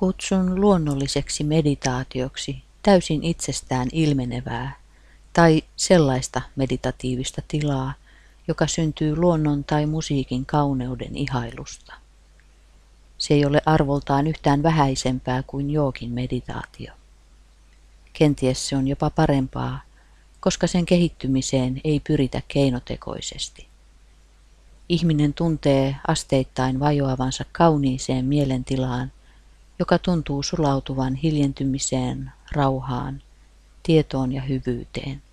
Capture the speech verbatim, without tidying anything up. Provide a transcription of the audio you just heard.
Kutsun luonnolliseksi meditaatioksi täysin itsestään ilmenevää tai sellaista meditatiivista tilaa, joka syntyy luonnon tai musiikin kauneuden ihailusta. Se ei ole arvoltaan yhtään vähäisempää kuin joogin meditaatio. Kenties se on jopa parempaa, koska sen kehittymiseen ei pyritä keinotekoisesti. Ihminen tuntee asteittain vajoavansa kauniiseen mielentilaan, joka tuntuu sulautuvan hiljentymiseen, rauhaan, tietoon ja hyvyyteen.